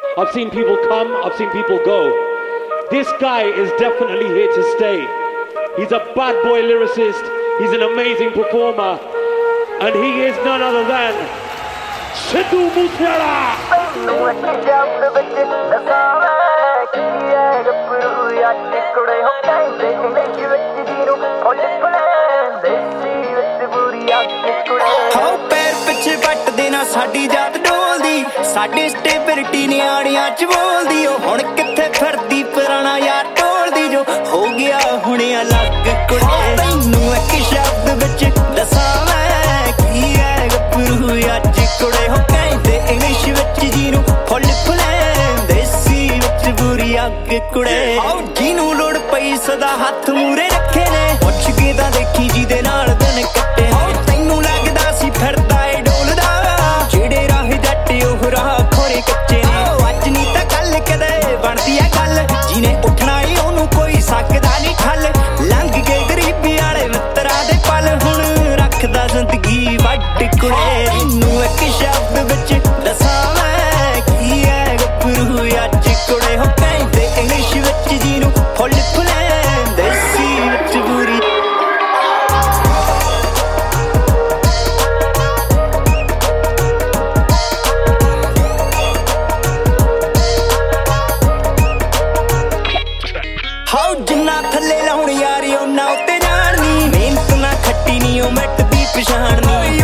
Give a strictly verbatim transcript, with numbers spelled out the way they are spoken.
I've seen people come, I've seen people go. This guy is definitely here to stay. He's a bad boy lyricist, he's an amazing performer, and he is none other than Sidhu Moosewala. ਸਾਡੀ ਜਾਤ ਡੋਲਦੀ ਸਾਡੀ stability ਨਿਆਣਿਆਂ ਚ ਬੋਲਦੀ ਉਹ ਹੁਣ ਕਿੱਥੇ ਫਿਰਦੀ ਪੁਰਾਣਾ ਯਾਰ ਟੋਲਦੀ ਜੋ ਹੋ ਗਿਆ ਹੁਣ ਅਲੱਗ ਕੁੜੇ ਤੈਨੂੰ ਇੱਕ ਸ਼ਬਦ ਵਿੱਚ ਦੱਸਾਂ ਮੈਂ ਕੀ ਹੈ ਗੱਭਰੂ ਅੱਜ ਕੁੜੇ ਹੋ ਕਹਿੰਦੇ ਇੰਗਲਿਸ਼ ਵਿੱਚ ਜਿਹਨੂੰ ਫੁੱਲ ਫੁੱਲੇ ਦੇਸੀ ਵਿੱਚ ਬੁਰੀ ਅੱਗ ਕੁੜੇ ਆਓ ਜਿਹਨੂੰ ਲੋੜ ਪਈ ਸਦਾ ਹੱਥ ਮੂਰੇ ਰੱਖੇ ਨੇ ਪੁੱਛ ਕੇ ਤਾਂ ਦੇਖੀ ਜਿਹਦੇ ਨਾਲ ਦਿਨ ਕੱਟੇ ਤੈਨੂੰ ਲੱਗਦਾ ਸੀ ਫਿਰਦਾ ਏ ਡੋਲਦਾ ਜਿਹੜੇ ਰਾਹ ਜੱਟ ਉਹ ਰਾਹ ਖੋਰੇ ਕੱਚੇ ਨੇ ਅੱਜ ਨਹੀਂ ਤਾਂ ਕੱਲ ਕਦੇ ਬਣਦੀ ਐ ਗੱਲ ਜਿਹਨੇ ਉੱਠਣਾ ਏ ਉਹਨੂੰ ਕੋਈ ਸਕਦਾ ਨਹੀਂ ਠੱਲ ਲੰਘ ਕੇ ਗਰੀਬੀ ਵਾਲੇ ਮਿੱਤਰਾਂ ਦੇ ਪਲ ਹੁਣ ਰੱਖਦਾ ਜ਼ਿੰਦਗੀ ਵੱਡ ਕੁੜੇ ਤੈਨੂੰ ਇੱਕ ਸ਼ਬਦ ਵਿੱਚ ਦੱਸਾਂ ਮੈਂ ਕੀ ਹੈ ਗੱਭਰੂ ਅੱਜ ਕੁੜੇ ਹੋ ਕਹਿੰਦੇ ਇੰਗਲਿਸ਼ ਵਿੱਚ ਜਿਹਨੂੰ ਫੁੱਲ ਫੁੱਲੇ ਦੇਸੀ ਵਿੱਚ ਬੁਰੀ ਜਿੰਨਾ ਥੱਲੇ ਲਾਉਣ ਯਾਰੀ ਉਹਨਾਂ ਉੱਤੇ ਜਾਣਨੀ ਮਿਹਨਤ ਨਾ ਖੱਟੀ ਨੀ ਉਹ ਮਿੱਟਦੀ ਪਛਾਣਨੀ